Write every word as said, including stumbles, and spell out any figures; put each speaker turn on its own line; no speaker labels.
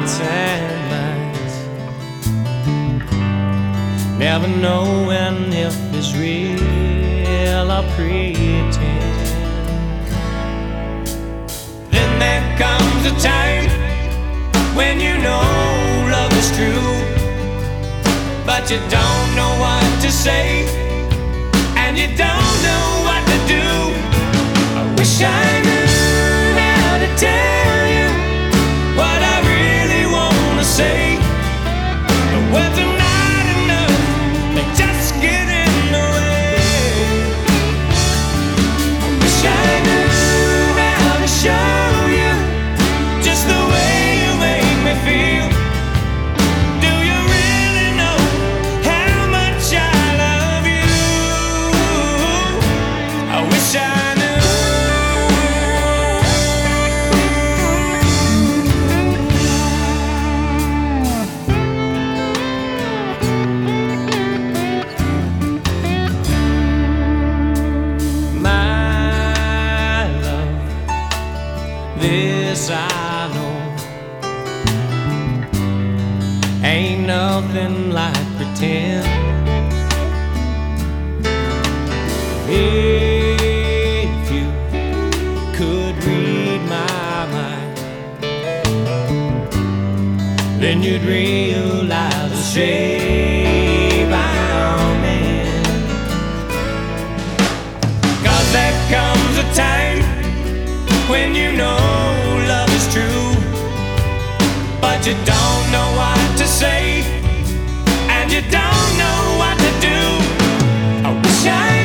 hearts and minds, never knowing if it's real or pretend. Then there comes a time when you know love is true, but you don't know what to say, and you don't know what to do. I wish I knew how to tell you what I really wanna say. The words are not enough, they just get in the way. I wish I knew how to show you just the way you make me feel. Do you really know how much I love you? I wish I knew. My love, this I know, ain't nothing like pretend. If you could read my mind, then you'd realize the shape I'm in. 'Cause there comes a time when you know love is true, but you don't know what to say, and you don't know what to do. I wish I